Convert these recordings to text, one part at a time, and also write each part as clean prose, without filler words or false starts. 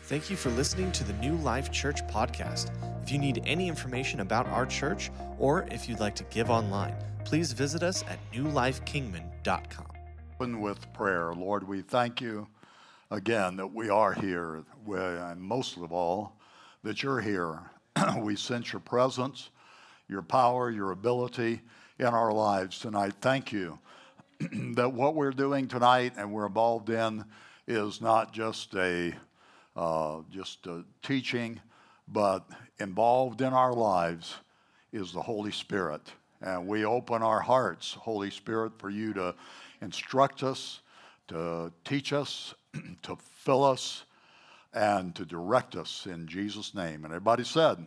Thank you for listening to the New Life Church podcast. If you need any information about our church, or if you'd like to give online, please visit us at newlifekingman.com. Open with prayer. Lord, we thank you again that we are here, and most of all, that you're here. We sense your presence, your power, your ability in our lives tonight. Thank you that what we're doing tonight and we're involved in is not just a teaching, but involved in our lives is the Holy Spirit. And we open our hearts, Holy Spirit, for you to instruct us, to teach us, to fill us, and to direct us in Jesus' name. And everybody said,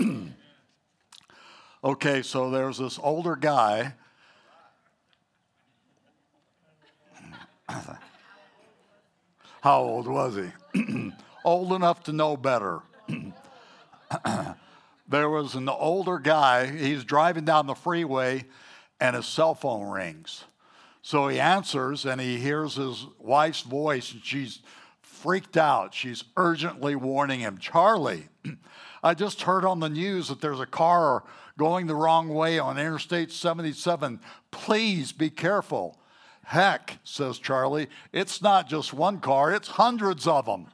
okay, so there's this older guy. How old was he? Old enough to know better. There was an older guy. He's driving down the freeway, and his cell phone rings. So he answers, and he hears his wife's voice, and she's freaked out. She's urgently warning him, Charlie, I just heard on the news that there's a car going the wrong way on Interstate 77. Please be careful. Heck, says Charlie, it's not just one car, it's hundreds of them.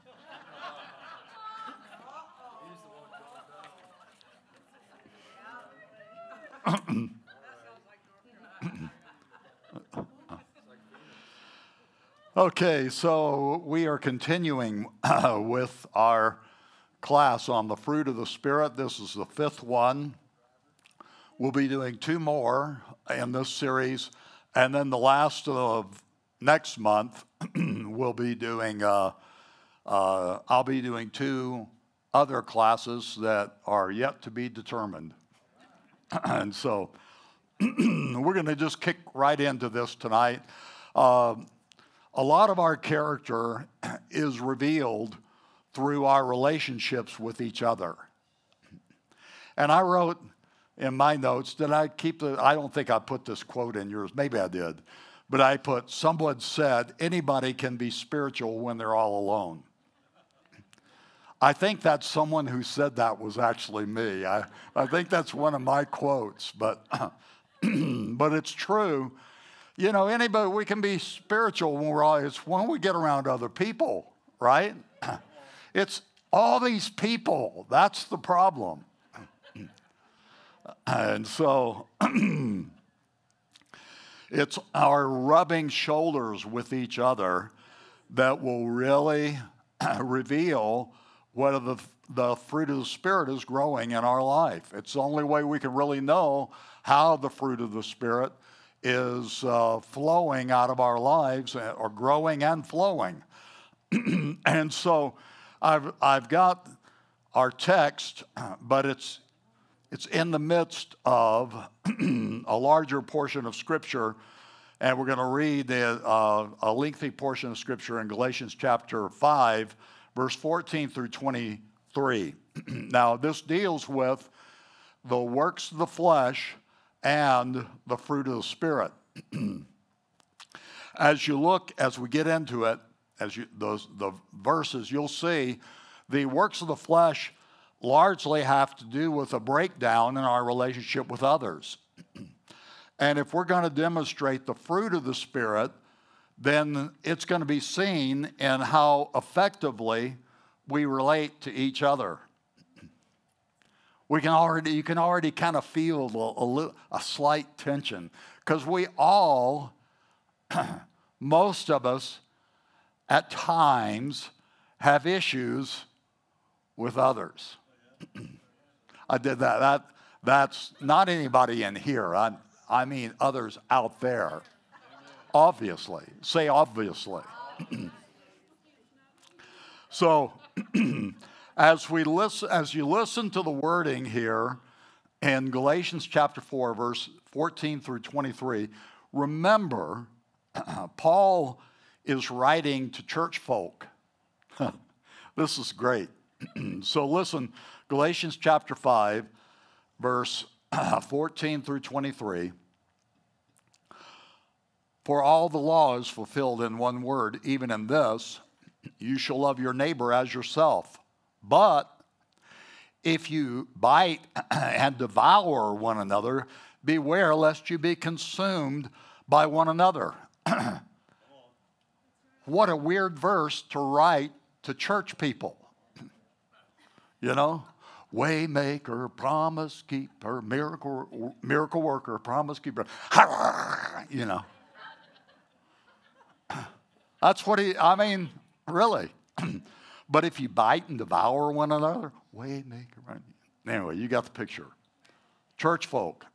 Okay, so we are continuing with our class on the fruit of the Spirit. This is the fifth one. We'll be doing two more in this series, and then the last of next month we'll be doing. I'll be doing two other classes that are yet to be determined. And so we're going to just kick right into this tonight. A lot of our character is revealed through our relationships with each other. And I wrote in my notes, I don't think I put this quote in yours, maybe I did, but I put, someone said, anybody can be spiritual when they're all alone. I think that someone who said that was actually me. I think that's one of my quotes, but but it's true. You know, anybody, we can be spiritual when it's when we get around other people, right? It's all these people. That's the problem. And so it's our rubbing shoulders with each other that will really reveal whether the fruit of the Spirit is growing in our life. It's the only way we can really know how the fruit of the Spirit is flowing out of our lives, or growing and flowing. And so I've got our text, but it's in the midst of a larger portion of Scripture, and we're going to read a lengthy portion of Scripture in Galatians chapter 5, verse 14 through 23. Now, this deals with the works of the flesh and the fruit of the Spirit. As we get into it, the verses, you'll see the works of the flesh largely have to do with a breakdown in our relationship with others. And if we're going to demonstrate the fruit of the Spirit, then it's going to be seen in how effectively we relate to each other. You can already kind of feel a slight tension, because we all, most of us, at times, have issues with others. I did that. That's not anybody in here. I mean others out there. Obviously. Say obviously. So, as you listen to the wording here in Galatians chapter 4, verse 14 through 23, remember, Paul is writing to church folk. This is great. So listen, Galatians chapter 5, verse 14 through 23. For all the law is fulfilled in one word, even in this, you shall love your neighbor as yourself. But if you bite and devour one another, beware lest you be consumed by one another. What a weird verse to write to church people. You know, waymaker, promise keeper, miracle worker, promise keeper. You know. That's what really. But if you bite and devour one another, waymaker. Right? Anyway, you got the picture. Church folk.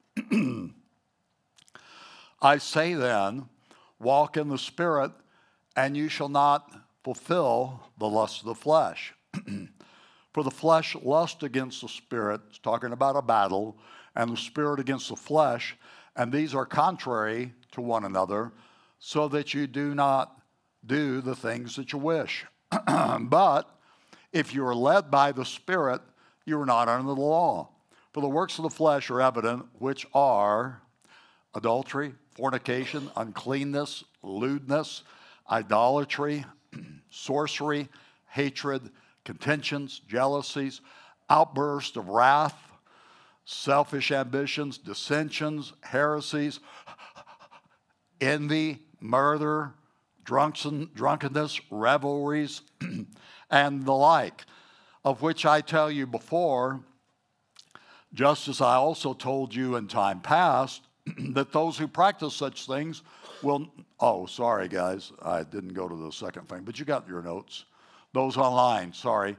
I say then, walk in the Spirit, and you shall not fulfill the lust of the flesh. For the flesh lusts against the Spirit, it's talking about a battle, and the Spirit against the flesh, and these are contrary to one another, so that you do not do the things that you wish. But if you are led by the Spirit, you are not under the law. For the works of the flesh are evident, which are adultery, fornication, uncleanness, lewdness, idolatry, sorcery, hatred, contentions, jealousies, outbursts of wrath, selfish ambitions, dissensions, heresies, envy, murder, drunkenness, revelries, and the like, of which I tell you before, just as I also told you in time past, that those who practice such things will, sorry guys, I didn't go to the second thing, but you got your notes. Those online, sorry.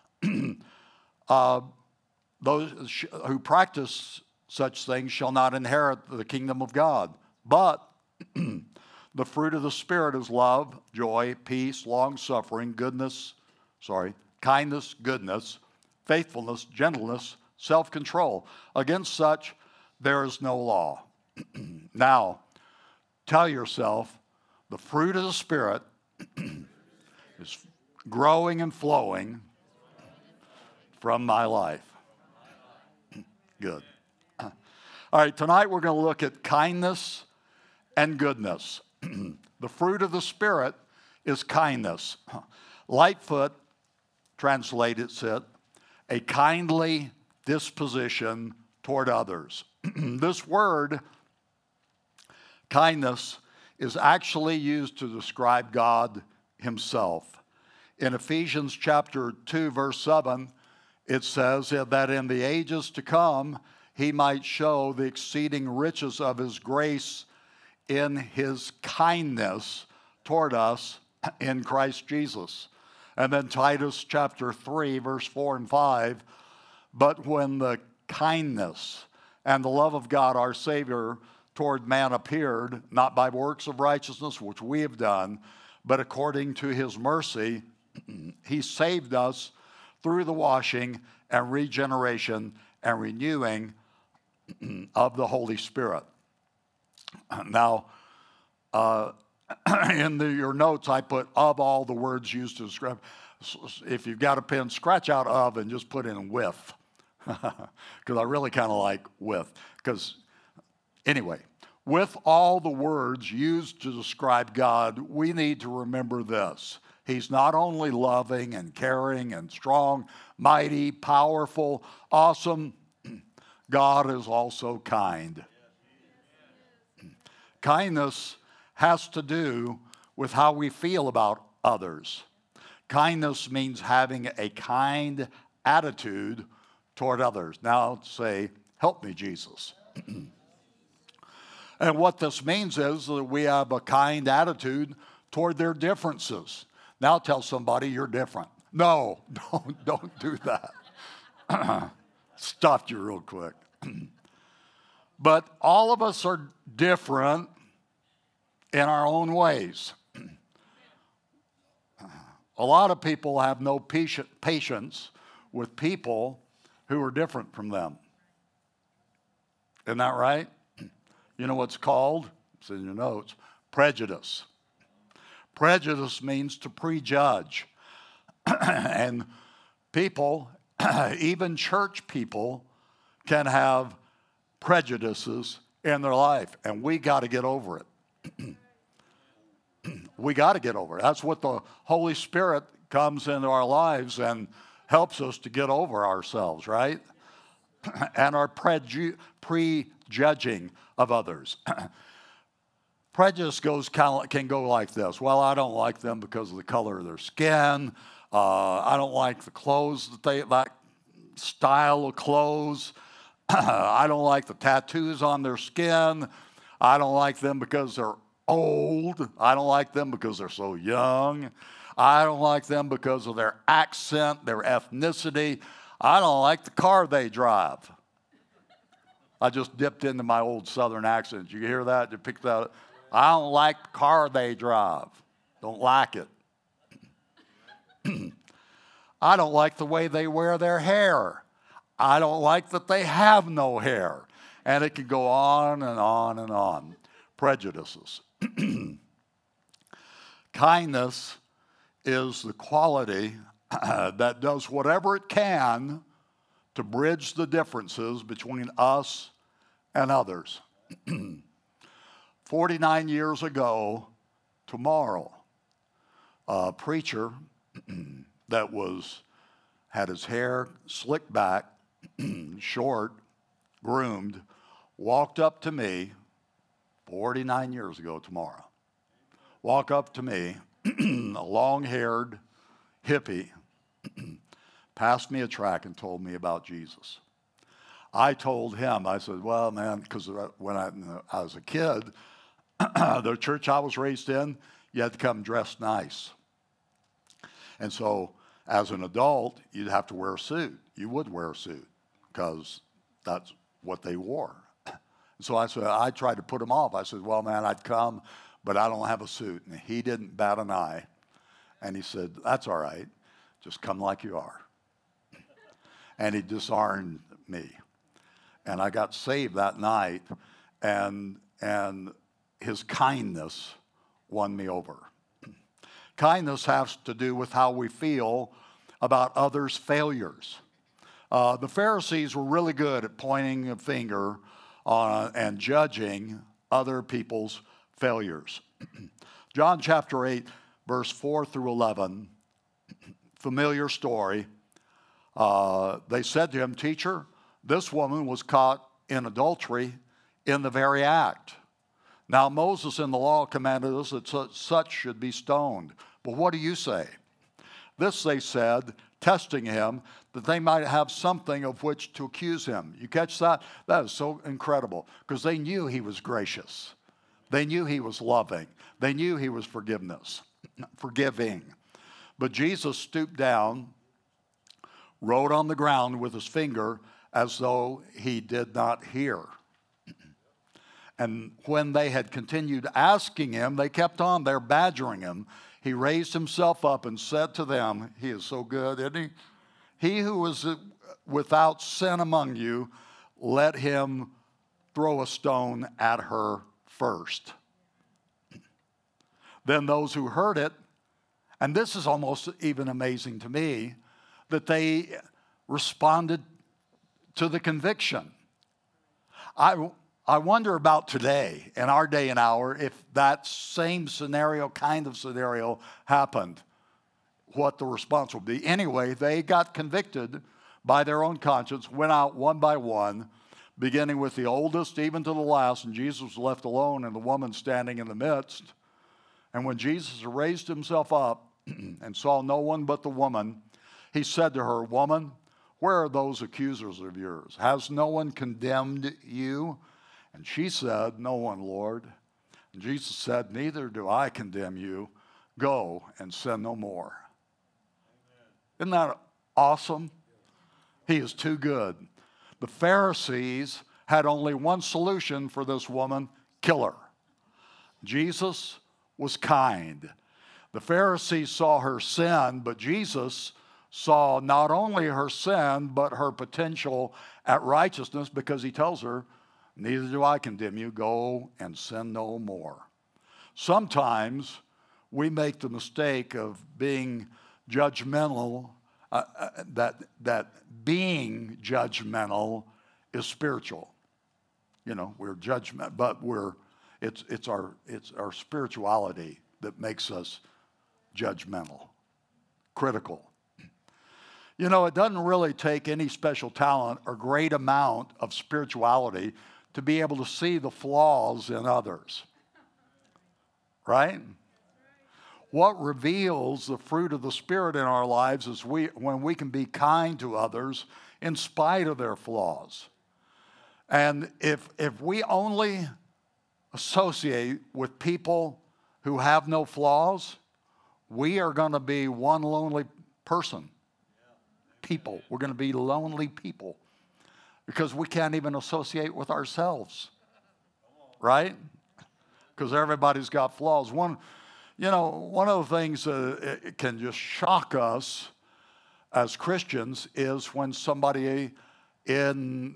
Those who practice such things shall not inherit the kingdom of God. But the fruit of the Spirit is love, joy, peace, long-suffering, kindness, goodness, faithfulness, gentleness, self-control. Against such there is no law. Now, tell yourself, the fruit of the Spirit is growing and flowing from my life. Good. All right, tonight we're going to look at kindness and goodness. The fruit of the Spirit is kindness. Lightfoot translates it, a kindly disposition toward others. This word, kindness, is actually used to describe God himself. In Ephesians chapter 2, verse 7, it says that in the ages to come, he might show the exceeding riches of his grace in his kindness toward us in Christ Jesus. And then Titus chapter 3, verse 4 and 5, but when the kindness and the love of God our Savior toward man appeared, not by works of righteousness which we have done, but according to his mercy, he saved us through the washing and regeneration and renewing of the Holy Spirit. Now, in your notes, I put of all the words used to describe. If you've got a pen, scratch out of and just put in with. Because I really kind of like with. Because, anyway, with all the words used to describe God, we need to remember this. He's not only loving and caring and strong, mighty, powerful, awesome. God is also kind. Kindness has to do with how we feel about others. Kindness means having a kind attitude toward others. Now say, help me, Jesus. And what this means is that we have a kind attitude toward their differences. Now tell somebody you're different. No, don't do that. Stopped you real quick. But all of us are different in our own ways. A lot of people have no patience with people who are different from them. Isn't that right? You know what's called? It's in your notes. Prejudice. Prejudice means to prejudge. And people, even church people, can have prejudices in their life, and we got to get over it. We got to get over it. That's what the Holy Spirit comes into our lives and helps us to get over ourselves, right? And our prejudging of others. Prejudice can go like this. Well, I don't like them because of the color of their skin. I don't like the clothes that style of clothes. I don't like the tattoos on their skin. I don't like them because they're old. I don't like them because they're so young. I don't like them because of their accent, their ethnicity. I don't like the car they drive. I just dipped into my old Southern accent. You hear that? You picked that up? I don't like the car they drive. Don't like it. I don't like the way they wear their hair. I don't like that they have no hair. And it can go on and on and on. Prejudices. Kindness is the quality that does whatever it can to bridge the differences between us and others. 49 years ago, tomorrow, a preacher that had his hair slicked back, short, groomed, walked up to me 49 years ago tomorrow. Walked up to me, a long-haired hippie, passed me a tract and told me about Jesus. I told him, I said, well, man, because when I was a kid, the church I was raised in, you had to come dressed nice. And so as an adult, you'd have to wear a suit. You would wear a suit because that's what they wore. So I tried to put him off. I said, well, man, I'd come, but I don't have a suit. And he didn't bat an eye. And he said, that's all right. Just come like you are. And he disarmed me. And I got saved that night, and his kindness won me over. Kindness has to do with how we feel about others' failures. The Pharisees were really good at pointing a finger and judging other people's failures. John chapter 8, verse 4 through 11, familiar story. They said to him, "Teacher, this woman was caught in adultery in the very act. Now Moses in the law commanded us that such should be stoned. But what do you say?" This they said, testing him, that they might have something of which to accuse him. You catch that? That is so incredible, because they knew he was gracious. They knew he was loving. They knew he was forgiving. But Jesus stooped down, wrote on the ground with his finger as though he did not hear. And when they had continued asking him, they kept on there badgering him. He raised himself up and said to them, he is so good, isn't he? He who is without sin among you, let him throw a stone at her first. Then those who heard it, and this is almost even amazing to me, that they responded to the conviction. I wonder about today, in our day and hour, if that same kind of scenario happened, what the response would be. Anyway, they got convicted by their own conscience, went out one by one, beginning with the oldest even to the last, and Jesus was left alone and the woman standing in the midst. And when Jesus raised himself up and saw no one but the woman, he said to her, "Woman, where are those accusers of yours? Has no one condemned you?" And she said, "No one, Lord." And Jesus said, "Neither do I condemn you. Go and sin no more." Amen. Isn't that awesome? He is too good. The Pharisees had only one solution for this woman: kill her. Jesus was kind. The Pharisees saw her sin, but Jesus saw not only her sin, but her potential at righteousness, because he tells her, "Neither do I condemn you. Go and sin no more." Sometimes we make the mistake of being judgmental, that being judgmental is spiritual. You know, we're judgment, but it's our spirituality that makes us judgmental, critical. You know, it doesn't really take any special talent or great amount of spirituality to be able to see the flaws in others, right? What reveals the fruit of the Spirit in our lives is when we can be kind to others in spite of their flaws. And if we only associate with people who have no flaws, we are going to be one lonely person. People. We're going to be lonely people because we can't even associate with ourselves, right? Because everybody's got flaws. One of the things that it can just shock us as Christians is when somebody in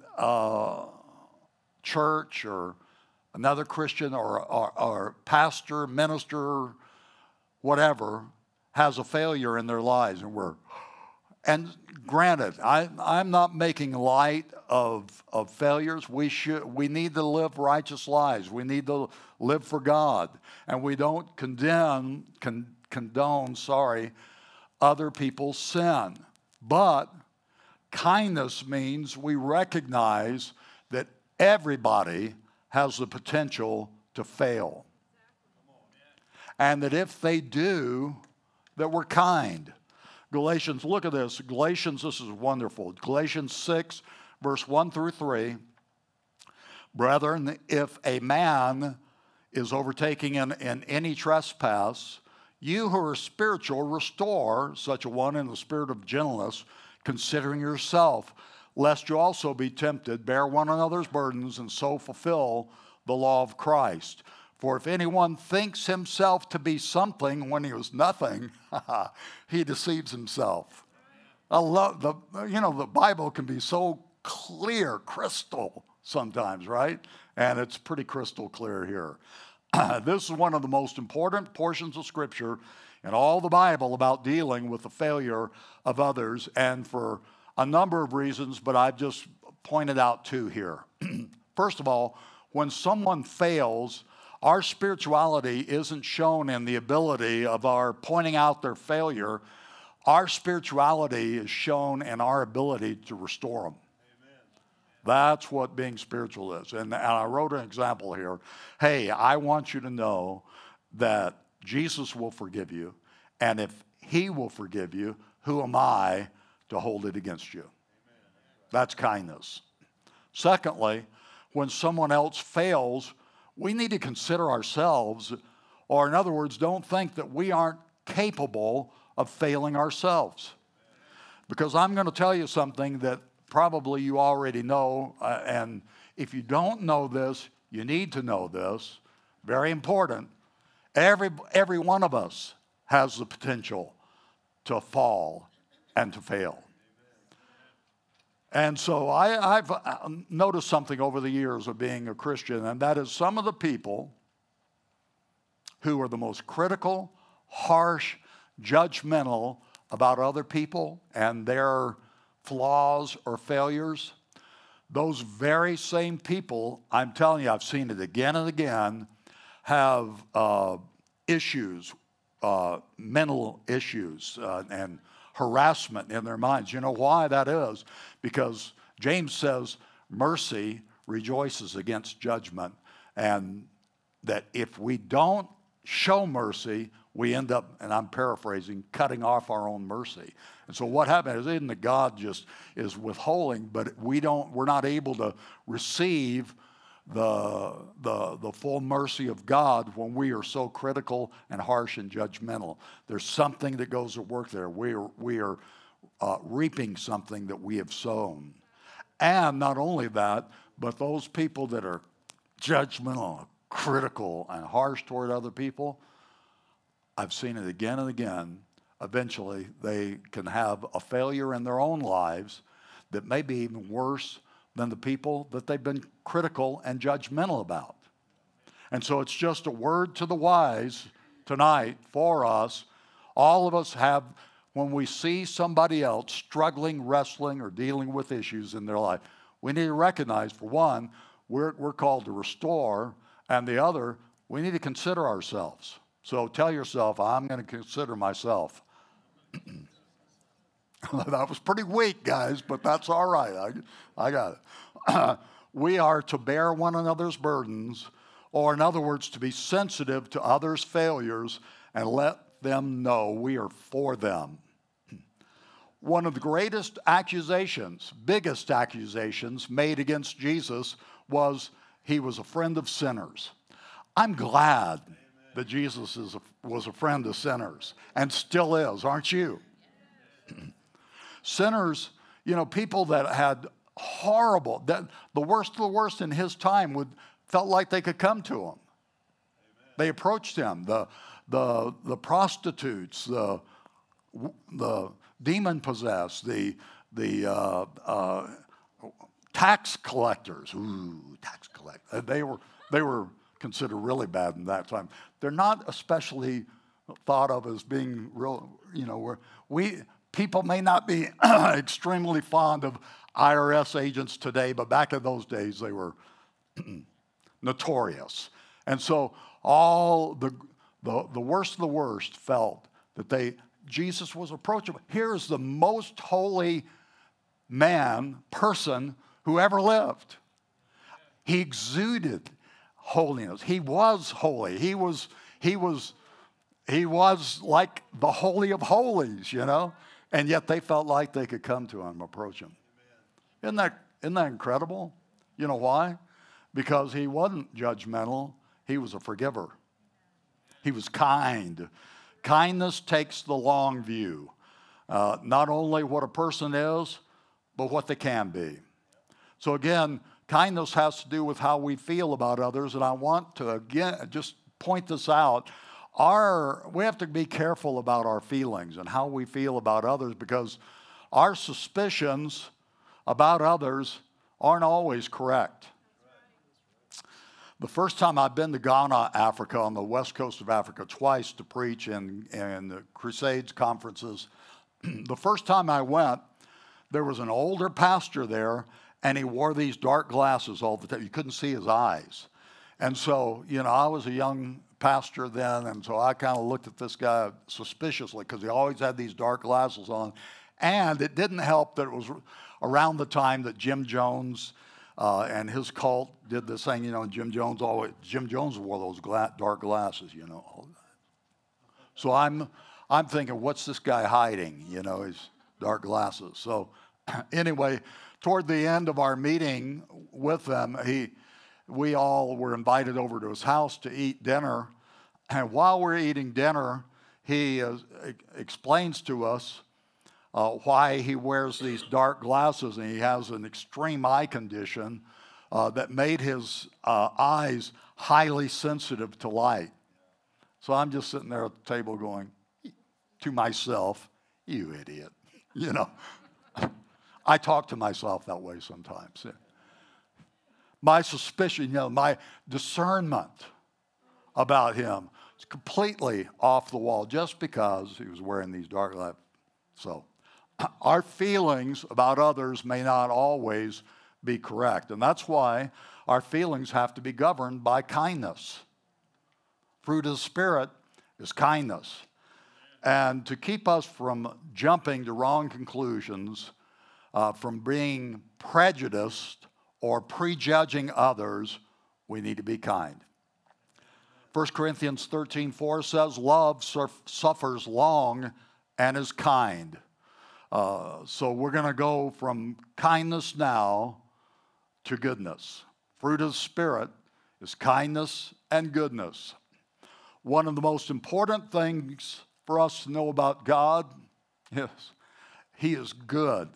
church or another Christian or pastor, minister, whatever, has a failure in their lives. And granted, I'm not making light of failures. We need to live righteous lives. We need to live for God. And we don't condone other people's sin. But kindness means we recognize that everybody has the potential to fail. And that if they do, that we're kind. Galatians, look at this. Galatians, this is wonderful. Galatians 6, verse 1 through 3. Brethren, if a man is overtaking in any trespass, you who are spiritual, restore such a one in the spirit of gentleness, considering yourself, lest you also be tempted. Bear one another's burdens, and so fulfill the law of Christ. For if anyone thinks himself to be something when he was nothing, he deceives himself. I love the Bible can be so clear, crystal sometimes, right? And it's pretty crystal clear here. This is one of the most important portions of Scripture in all the Bible about dealing with the failure of others, and for a number of reasons, but I've just pointed out two here. First of all, when someone fails, our spirituality isn't shown in the ability of our pointing out their failure. Our spirituality is shown in our ability to restore them. Amen. That's what being spiritual is. And I wrote an example here. Hey, I want you to know that Jesus will forgive you. And if he will forgive you, who am I to hold it against you? Amen. That's kindness. Secondly, when someone else fails, we need to consider ourselves, or in other words, don't think that we aren't capable of failing ourselves. Because I'm going to tell you something that probably you already know, and if you don't know this, you need to know this. Very important. Every one of us has the potential to fall and to fail. And so I've noticed something over the years of being a Christian, and that is some of the people who are the most critical, harsh, judgmental about other people and their flaws or failures, those very same people, I'm telling you, I've seen it again and again, have issues, mental issues, and harassment in their minds. You know why that is? Because James says mercy rejoices against judgment, and that if we don't show mercy, we end up, and I'm paraphrasing, cutting off our own mercy. And so what happens isn't that God just is withholding, but we're not able to receive the full mercy of God when we are so critical and harsh and judgmental. There's something that goes to work there. We are reaping something that we have sown. And not only that, but those people that are judgmental, critical, and harsh toward other people, I've seen it again and again. Eventually, they can have a failure in their own lives that may be even worse than the people that they've been critical and judgmental about. And so it's just a word to the wise tonight for us. All of us have, when we see somebody else struggling, wrestling, or dealing with issues in their life, we need to recognize, for one, we're called to restore, and the other, we need to consider ourselves. So tell yourself, I'm going to consider myself. That was pretty weak, guys, but that's all right. I got it. We are to bear one another's burdens, or in other words, to be sensitive to others' failures and let them know we are for them. One of the greatest accusations, biggest accusations made against Jesus was he was a friend of sinners. I'm glad that Jesus was a friend of sinners and still is, aren't you? Sinners, people that had the worst of the worst in his time felt like they could come to him. Amen. They approached him. The prostitutes, the demon possessed, the tax collectors. Ooh, tax collectors. They were considered really bad in that time. They're not especially thought of as being real. People may not be extremely fond of IRS agents today, but back in those days they were notorious. And so all the worst of the worst felt that Jesus was approachable. Here's the most holy person who ever lived. He exuded holiness. He was holy. He was like the Holy of Holies, And yet they felt like they could come to him, approach him. Isn't that incredible? You know why? Because he wasn't judgmental. He was a forgiver. He was kind. Kindness takes the long view. Not only what a person is, but what they can be. So again, kindness has to do with how we feel about others. And I want to, again, just point this out. We have to be careful about our feelings and how we feel about others, because our suspicions about others aren't always correct. The first time I've been to Ghana, Africa, on the west coast of Africa, twice to preach in the Crusades conferences. The first time I went, there was an older pastor there, and he wore these dark glasses all the time. You couldn't see his eyes. And so, I was a young pastor then, and so I kind of looked at this guy suspiciously because he always had these dark glasses on. And it didn't help that it was around the time that Jim Jones and his cult did this thing, Jim Jones wore those dark glasses, So I'm thinking, what's this guy hiding? His dark glasses. So anyway, toward the end of our meeting with them, we all were invited over to his house to eat dinner. And while we're eating dinner, he explains to us why he wears these dark glasses, and he has an extreme eye condition that made his eyes highly sensitive to light. So I'm just sitting there at the table going to myself, you idiot. I talk to myself that way sometimes. My suspicion, my discernment about him is completely off the wall just because he was wearing these dark glasses. So our feelings about others may not always be correct. And that's why our feelings have to be governed by kindness. Fruit of the Spirit is kindness. And to keep us from jumping to wrong conclusions, from being prejudiced or prejudging others, we need to be kind. 1 Corinthians 13:4 says, love suffers long and is kind. So we're going to go from kindness now to goodness. Fruit of the Spirit is kindness and goodness. One of the most important things for us to know about God is He is good.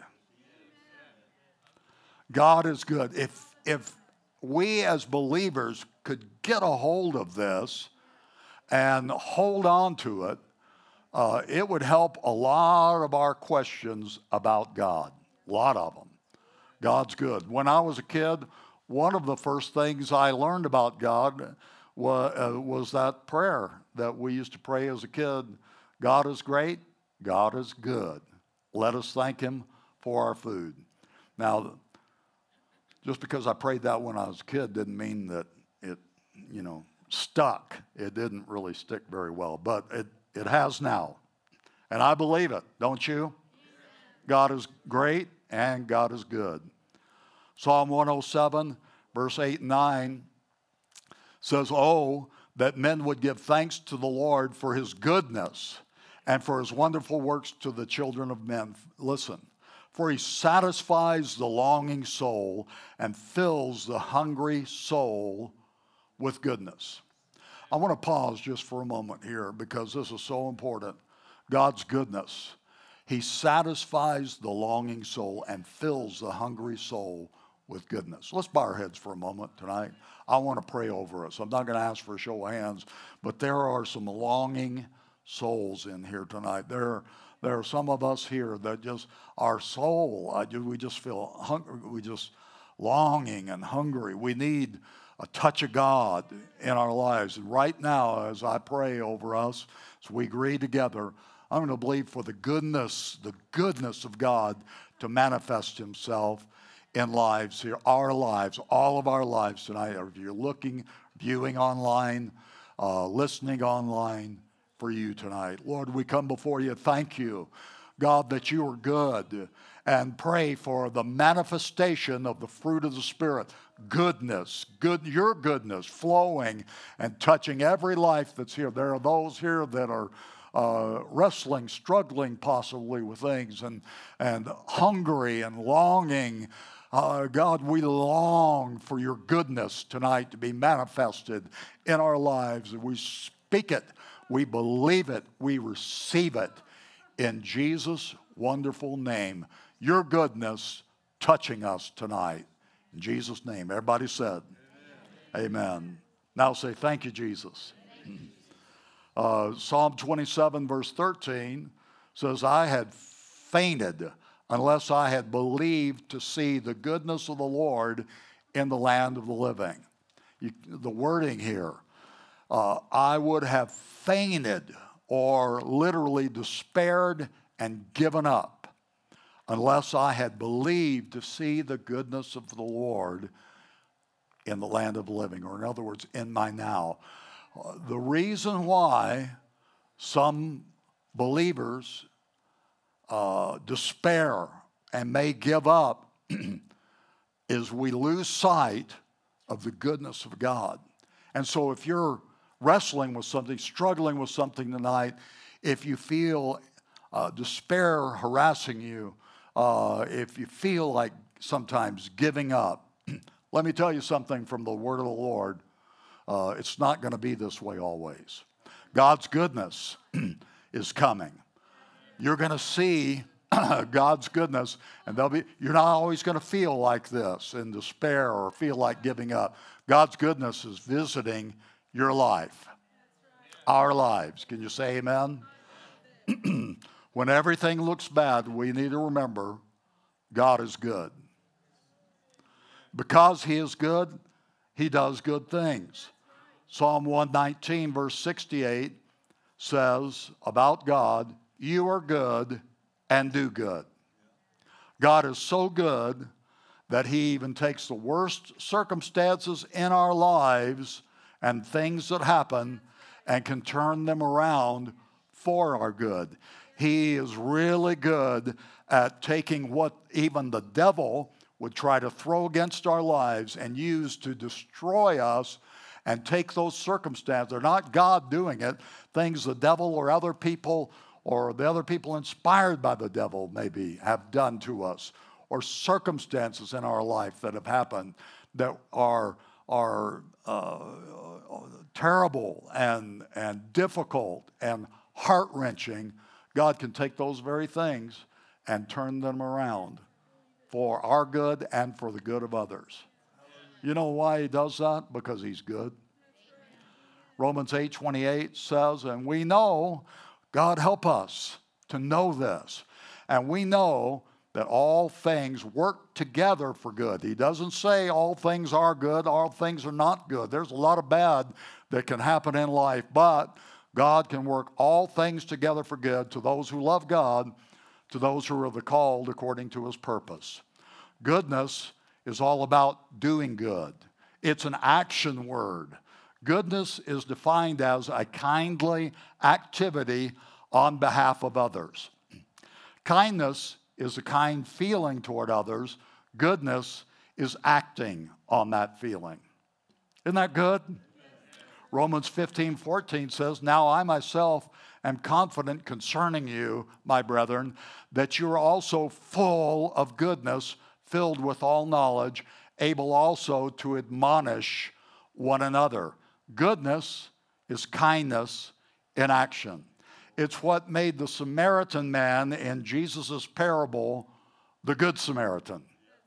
God is good. If we as believers could get a hold of this and hold on to it, it would help a lot of our questions about God. A lot of them. God's good. When I was a kid, one of the first things I learned about God was that prayer that we used to pray as a kid. God is great. God is good. Let us thank Him for our food. Now, just because I prayed that when I was a kid didn't mean that it, stuck. It didn't really stick very well, but it has now. And I believe it, don't you? God is great and God is good. Psalm 107, verse 8 and 9 says, "Oh, that men would give thanks to the Lord for his goodness and for his wonderful works to the children of men." Listen. "For he satisfies the longing soul and fills the hungry soul with goodness." I want to pause just for a moment here because this is so important. God's goodness. He satisfies the longing soul and fills the hungry soul with goodness. Let's bow our heads for a moment tonight. I want to pray over us. I'm not going to ask for a show of hands, but there are some longing souls in here tonight. There are some of us here that just, our soul, we just feel hungry, we just longing and hungry. We need a touch of God in our lives. And right now, as I pray over us, as we agree together, I'm going to believe for the goodness of God to manifest himself in lives here, our lives, all of our lives tonight. If you're looking, viewing online, listening online, for you tonight. Lord, we come before you. Thank you, God, that you are good, and pray for the manifestation of the fruit of the Spirit. Goodness, your goodness flowing and touching every life that's here. There are those here that are wrestling, struggling possibly with things, and hungry and longing. God, we long for your goodness tonight to be manifested in our lives. We speak it. We believe it. We receive it in Jesus' wonderful name. Your goodness touching us tonight. In Jesus' name. Everybody said, Amen. Now say, thank you, Jesus. Psalm 27, verse 13 says, "I had fainted unless I had believed to see the goodness of the Lord in the land of the living." The wording here, I would have fainted or literally despaired and given up unless I had believed to see the goodness of the Lord in the land of the living, or in other words, in my now. The reason why some believers despair and may give up is we lose sight of the goodness of God. And so if you're wrestling with something, struggling with something tonight, if you feel despair harassing you, if you feel like sometimes giving up, let me tell you something from the word of the Lord. It's not going to be this way always. God's goodness is coming. You're going to see God's goodness, and you're not always going to feel like this in despair or feel like giving up. God's goodness is visiting your life, our lives. Can you say amen? When everything looks bad, we need to remember God is good. Because he is good, he does good things. Psalm 119, verse 68 says about God, "You are good and do good." God is so good that he even takes the worst circumstances in our lives and things that happen and can turn them around for our good. He is really good at taking what even the devil would try to throw against our lives and use to destroy us, and take those circumstances. They're not God doing it. Things the devil or other people, or the other people inspired by the devil maybe, have done to us, or circumstances in our life that have happened that are terrible and difficult and heart-wrenching. God can take those very things and turn them around for our good and for the good of others. You know why he does that? Because he's good. Romans 8:28 says, and we know, God help us to know this, and we know that all things work together for good. He doesn't say all things are good, all things are not good. There's a lot of bad that can happen in life, but God can work all things together for good to those who love God, to those who are the called according to his purpose. Goodness is all about doing good. It's an action word. Goodness is defined as a kindly activity on behalf of others. Kindness is a kind feeling toward others. Goodness is acting on that feeling. Isn't that good? Romans 15:14 says, "Now I myself am confident concerning you, my brethren, that you are also full of goodness, filled with all knowledge, able also to admonish one another." Goodness is kindness in action. It's what made the Samaritan man in Jesus' parable the Good Samaritan.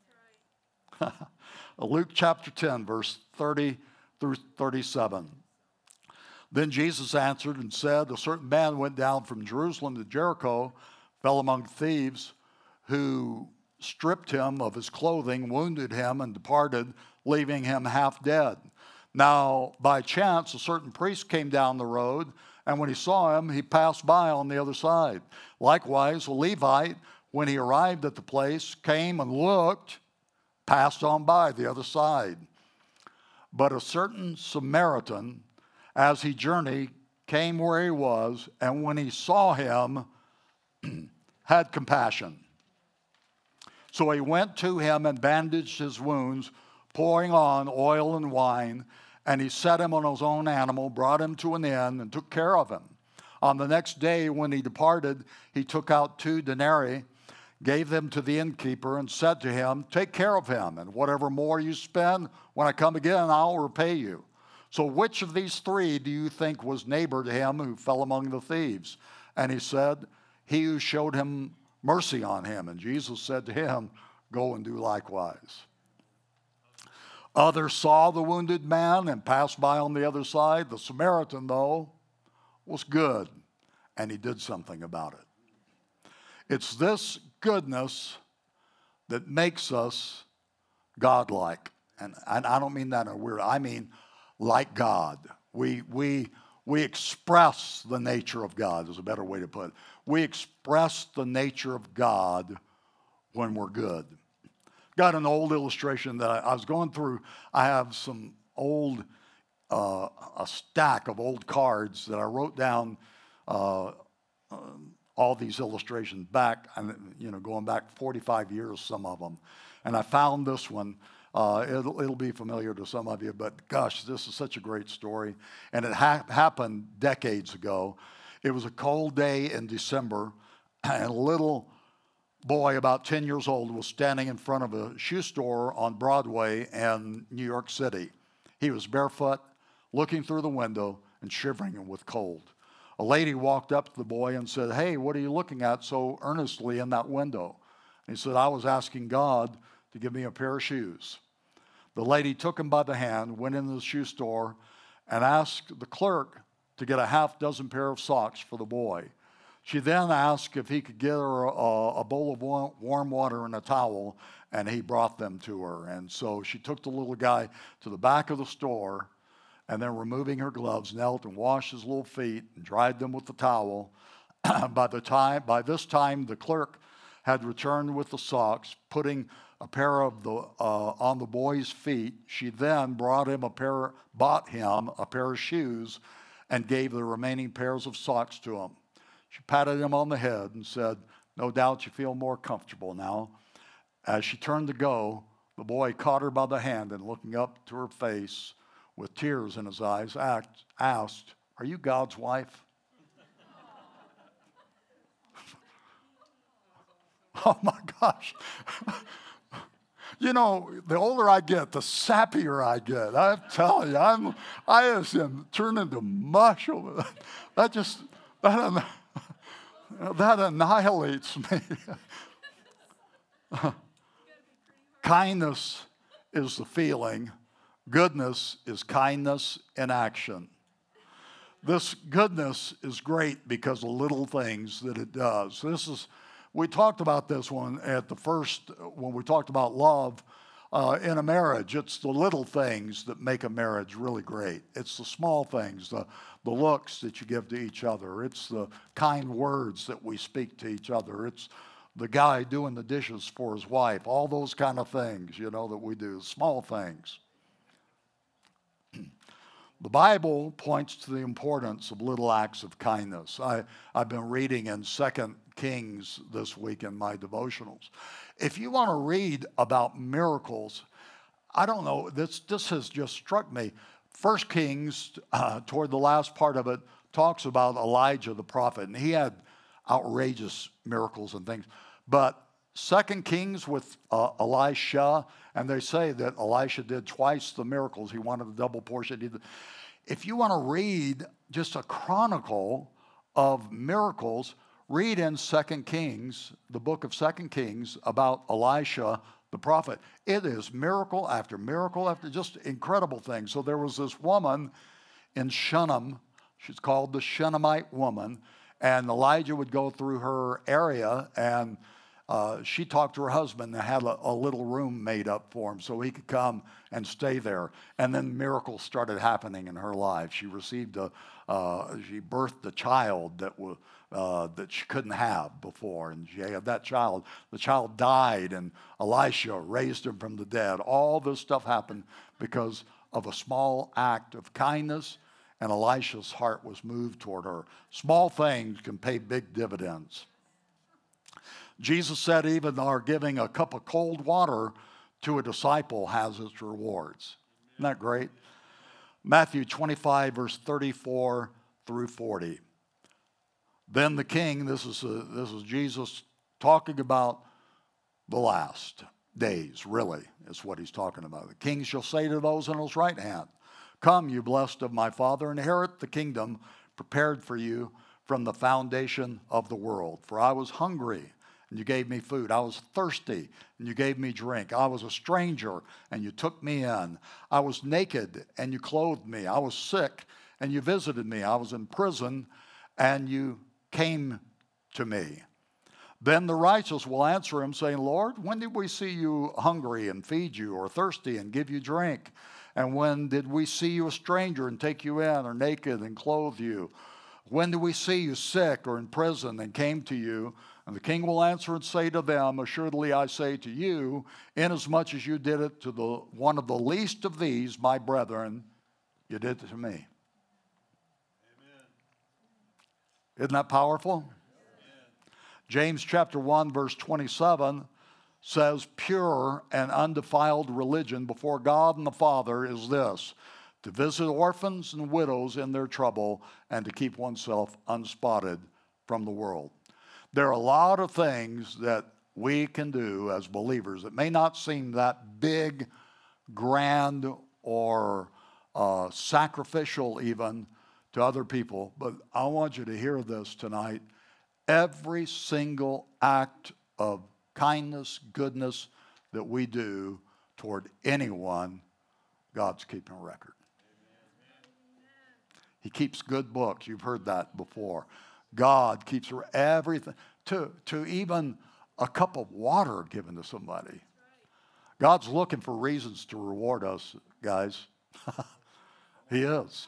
Luke chapter 10, verse 30 through 37. Then Jesus answered and said, "A certain man went down from Jerusalem to Jericho, fell among thieves, who stripped him of his clothing, wounded him, and departed, leaving him half dead. Now, by chance, a certain priest came down the road, and when he saw him, he passed by on the other side. Likewise, a Levite, when he arrived at the place, came and looked, passed on by the other side. But a certain Samaritan, as he journeyed, came where he was, and when he saw him, had compassion. So he went to him and bandaged his wounds, pouring on oil and wine, and he set him on his own animal, brought him to an inn, and took care of him. On the next day, when he departed, he took out 2 denarii, gave them to the innkeeper, and said to him, "Take care of him, and whatever more you spend, when I come again, I'll repay you." So which of these 3 do you think was neighbor to him who fell among the thieves? And he said, "He who showed him mercy on him." And Jesus said to him, "Go and do likewise." Others saw the wounded man and passed by on the other side. The Samaritan, though, was good, and he did something about it. It's this goodness that makes us godlike. And I don't mean that in a weird, I mean like God. We express the nature of God, is a better way to put it. We express the nature of God when we're good. Got an old illustration that I was going through. I have some old, a stack of old cards that I wrote down all these illustrations back, and going back 45 years, some of them. And I found this one. It'll be familiar to some of you, but gosh, this is such a great story. And it happened decades ago. It was a cold day in December, and a little boy about 10 years old was standing in front of a shoe store on Broadway in New York City. He was barefoot, looking through the window and shivering with cold. A lady walked up to the boy and said, "Hey, what are you looking at so earnestly in that window?" And he said, "I was asking God to give me a pair of shoes." The lady took him by the hand, went into the shoe store, and asked the clerk to get a half dozen pair of socks for the boy. She then asked if he could get her a bowl of warm water and a towel, and he brought them to her. And so she took the little guy to the back of the store, and then removing her gloves, knelt and washed his little feet and dried them with the towel. By this time, the clerk had returned with the socks, putting a pair of on the boy's feet. She then bought him a pair of shoes, and gave the remaining pairs of socks to him. She patted him on the head and said, "No doubt you feel more comfortable now." As she turned to go, the boy caught her by the hand and, looking up to her face with tears in his eyes, asked, "Are you God's wife?" Oh my gosh. The older I get, the sappier I get. I'm telling you, I just am turned into mush over that. That annihilates me. Kindness is the feeling. Goodness is kindness in action. This goodness is great because of little things that it does. We talked about this one when we talked about love in a marriage. It's the little things that make a marriage really great. It's the small things, the looks that you give to each other. It's the kind words that we speak to each other. It's the guy doing the dishes for his wife. All those kind of things, that we do, small things. The Bible points to the importance of little acts of kindness. I've been reading in 2 Kings this week in my devotionals. If you want to read about miracles, I don't know, this has just struck me. 1 Kings, toward the last part of it, talks about Elijah the prophet, and he had outrageous miracles and things. But 2 Kings with Elisha, and they say that Elisha did twice the miracles. He wanted a double portion. If you want to read just a chronicle of miracles, read in 2 Kings, the book of 2 Kings, about Elisha the prophet. It is miracle after miracle after just incredible things. So there was this woman in Shunem. She's called the Shunammite woman. And Elijah would go through her area, and she talked to her husband and had a little room made up for him so he could come and stay there. And then miracles started happening in her life. She received she birthed a child that she couldn't have before, and she had that child. The child died, and Elisha raised him from the dead. All this stuff happened because of a small act of kindness, and Elisha's heart was moved toward her. Small things can pay big dividends. Jesus said even our giving a cup of cold water to a disciple has its rewards. Isn't that great? Matthew 25, verse 34 through 40. Then the king, this is Jesus talking about the last days, really, is what he's talking about. The king shall say to those on his right hand, "Come, you blessed of my Father, inherit the kingdom prepared for you from the foundation of the world. For I was hungry, and you gave me food. I was thirsty, and you gave me drink. I was a stranger, and you took me in. I was naked, and you clothed me. I was sick, and you visited me. I was in prison, and you came to me." Then the righteous will answer him, saying, "Lord, when did we see you hungry and feed you, or thirsty and give you drink? And when did we see you a stranger and take you in, or naked and clothe you? When did we see you sick or in prison and came to you?" And the king will answer and say to them, "Assuredly I say to you, inasmuch as you did it to one of the least of these, my brethren, you did it to me." Amen. Isn't that powerful? Amen. James chapter 1, verse 27 says, "Pure and undefiled religion before God and the Father is this, to visit orphans and widows in their trouble and to keep oneself unspotted from the world." There are a lot of things that we can do as believers that may not seem that big, grand, or sacrificial even to other people, but I want you to hear this tonight. Every single act of kindness, goodness that we do toward anyone, God's keeping a record. He keeps good books. You've heard that before. God keeps everything, to even a cup of water given to somebody. God's looking for reasons to reward us, guys. He is.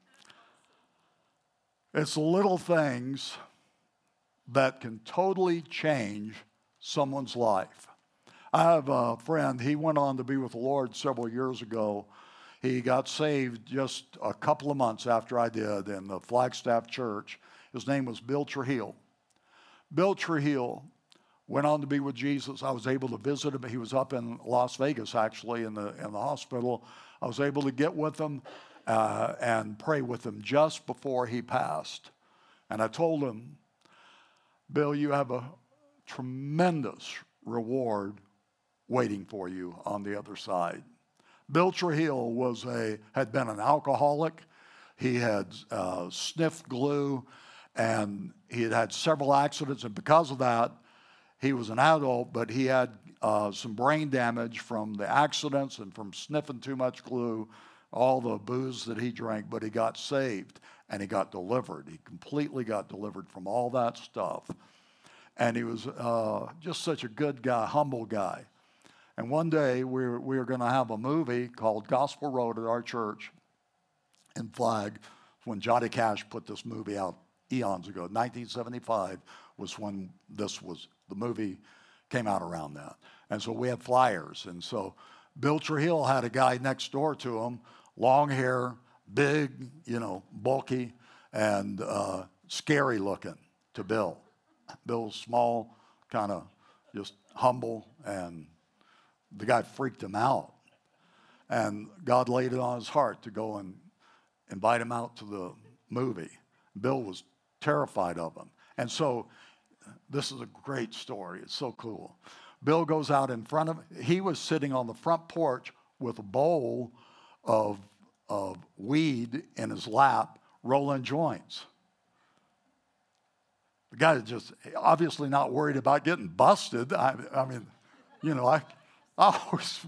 It's the little things that can totally change someone's life. I have a friend, he went on to be with the Lord several years ago. He got saved just a couple of months after I did in the Flagstaff Church. His name was Bill Trujillo. Bill Trujillo went on to be with Jesus. I was able to visit him. He was up in Las Vegas, actually, in the hospital. I was able to get with him and pray with him just before he passed. And I told him, "Bill, you have a tremendous reward waiting for you on the other side." Bill Trujillo had been an alcoholic. He had sniffed glue, and he had had several accidents, and because of that, he was an adult, but he had some brain damage from the accidents and from sniffing too much glue, all the booze that he drank, but he got saved, and he got delivered. He completely got delivered from all that stuff. And he was just such a good guy, humble guy. And one day, we were going to have a movie called Gospel Road at our church in Flag, when Johnny Cash put this movie out eons ago. 1975 was when the movie came out around that. And so we had flyers. And so Bill Trujillo had a guy next door to him, long hair, big, bulky, and scary looking to Bill. Bill's small, kind of just humble, and the guy freaked him out. And God laid it on his heart to go and invite him out to the movie. Bill was terrified of him. And so this is a great story. It's so cool. Bill goes out in front of, he was sitting on the front porch with a bowl of weed in his lap, rolling joints. The guy is just obviously not worried about getting busted. I mean, I always,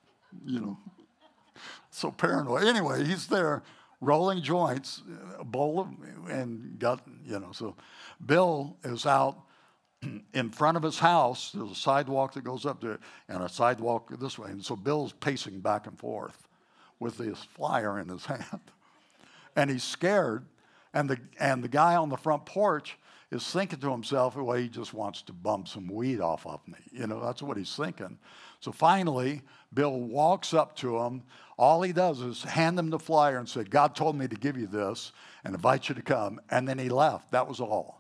so paranoid. Anyway, he's there rolling joints, a bowl of, and got, so Bill is out in front of his house. There's a sidewalk that goes up to it and a sidewalk this way. And so Bill's pacing back and forth with this flyer in his hand. And he's scared. And the guy on the front porch is thinking to himself, well, he just wants to bum some weed off of me. That's what he's thinking. So finally, Bill walks up to him. All he does is hand him the flyer and say, God told me to give you this and invite you to come. And then he left. That was all.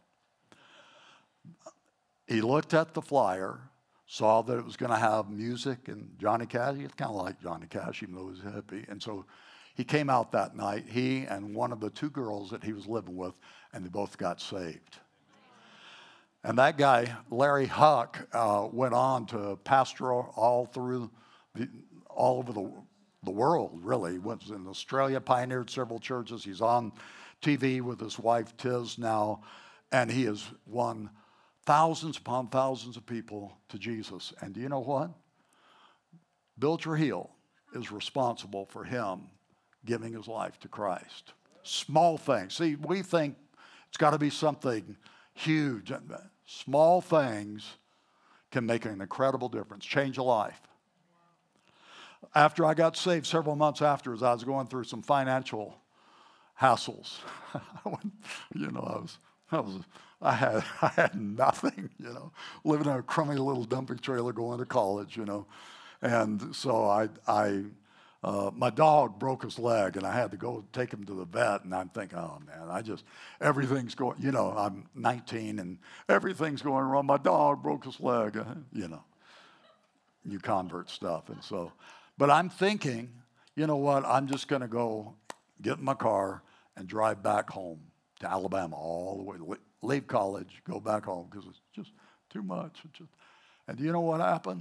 He looked at the flyer, saw that it was going to have music and Johnny Cash. It's kind of like Johnny Cash, even though he was a hippie. And so he came out that night, he and one of the two girls that he was living with, and they both got saved. And that guy, Larry Huck, went on to pastor all over the world, really. He went in Australia, pioneered several churches. He's on TV with his wife, Tiz, now, and he has won thousands upon thousands of people to Jesus. And do you know what? Bill Trujillo is responsible for him giving his life to Christ. Small things. See, we think it's got to be something huge. Small things can make an incredible difference, change a life. After I got saved, several months afterwards, I was going through some financial hassles. I had nothing, living in a crummy little dumping trailer going to college, And so my dog broke his leg, and I had to go take him to the vet, and I'm thinking, oh, man, everything's going, I'm 19, and everything's going wrong. My dog broke his leg, new convert stuff. And so, but I'm thinking, you know what, I'm just going to go get in my car and drive back home to Alabama all the way, leave college, go back home, because it's just too much. And do you know what happened?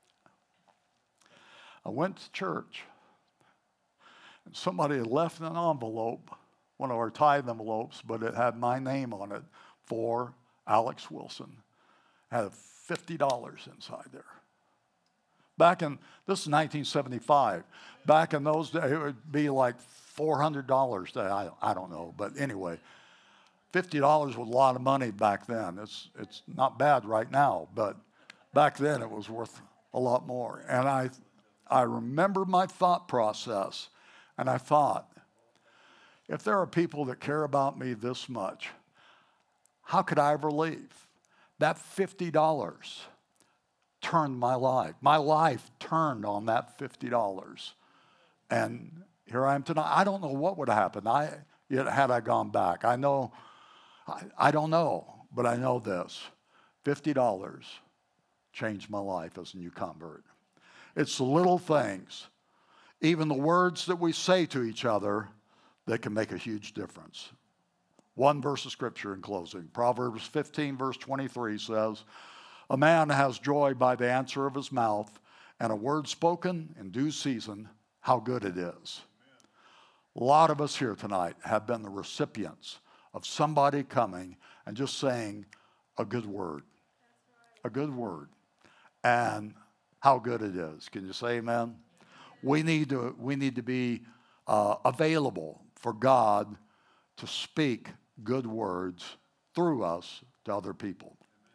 I went to church. And somebody had left an envelope, one of our tithe envelopes, but it had my name on it for Alex Wilson. It had $50 inside there. This is 1975. Back in those days, it would be like $400. I don't know, but anyway, $50 was a lot of money back then. It's not bad right now, but back then it was worth a lot more. And I remember my thought process. And I thought, if there are people that care about me this much, how could I ever leave? That $50 turned my life. My life turned on that $50. And here I am tonight. I don't know what would have happened had I gone back. I don't know, but I know this. $50 changed my life as a new convert. It's the little things. Even the words that we say to each other, that can make a huge difference. One verse of scripture in closing. Proverbs 15, verse 23 says, a man has joy by the answer of his mouth, and a word spoken in due season, how good it is. Amen. A lot of us here tonight have been the recipients of somebody coming and just saying a good word. A good word. And how good it is. Can you say amen? We need to be available for God to speak good words through us to other people.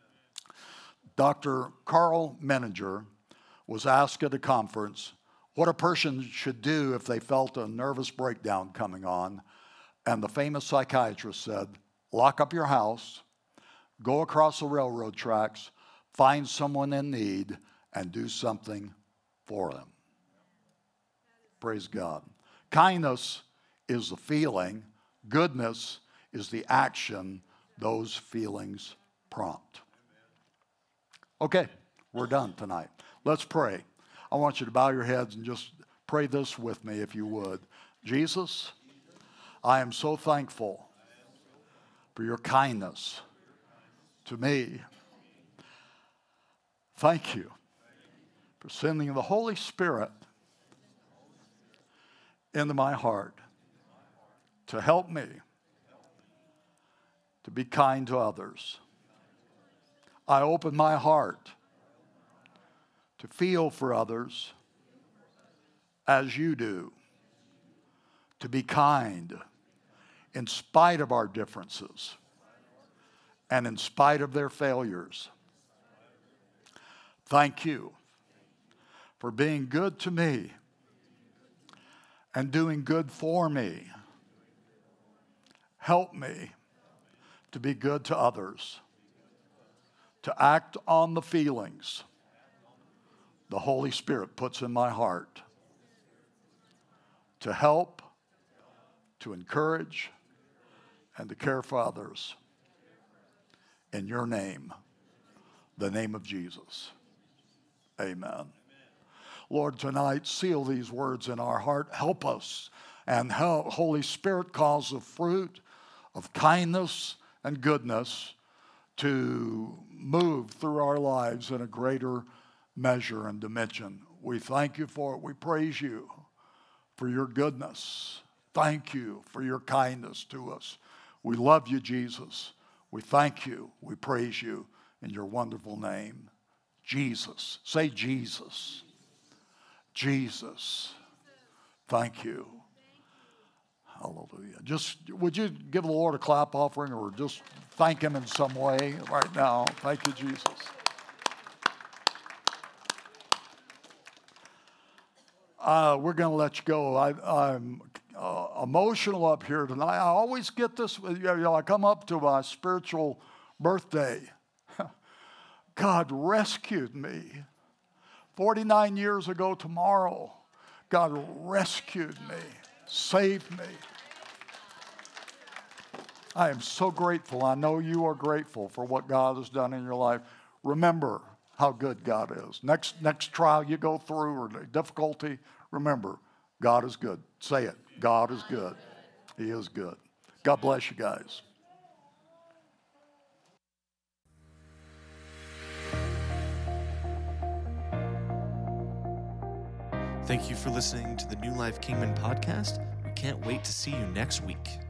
Dr. Carl Menninger was asked at a conference what a person should do if they felt a nervous breakdown coming on, and the famous psychiatrist said, lock up your house, go across the railroad tracks, find someone in need, and do something for them. Praise God. Kindness is the feeling. Goodness is the action those feelings prompt. Okay, we're done tonight. Let's pray. I want you to bow your heads and just pray this with me if you would. Jesus, I am so thankful for your kindness to me. Thank you for sending the Holy Spirit into my heart to help me to be kind to others. I open my heart to feel for others as you do, to be kind in spite of our differences and in spite of their failures. Thank you for being good to me and doing good for me. Help me to be good to others, to act on the feelings the Holy Spirit puts in my heart, to help, to encourage, and to care for others. In your name, the name of Jesus. Amen. Lord, tonight, seal these words in our heart. Help us, and help, Holy Spirit, cause the fruit of kindness and goodness to move through our lives in a greater measure and dimension. We thank you for it. We praise you for your goodness. Thank you for your kindness to us. We love you, Jesus. We thank you. We praise you in your wonderful name. Jesus. Say Jesus. Jesus. Thank you. Hallelujah. Just, would you give the Lord a clap offering or just thank him in some way right now? Thank you, Jesus. We're going to let you go. I'm emotional up here tonight. I always get this, I come up to my spiritual birthday. God rescued me. 49 years ago tomorrow, God rescued me, saved me. I am so grateful. I know you are grateful for what God has done in your life. Remember how good God is. Next trial you go through or difficulty, remember, God is good. Say it. God is good. He is good. God bless you guys. Thank you for listening to the New Life Kingman podcast. We can't wait to see you next week.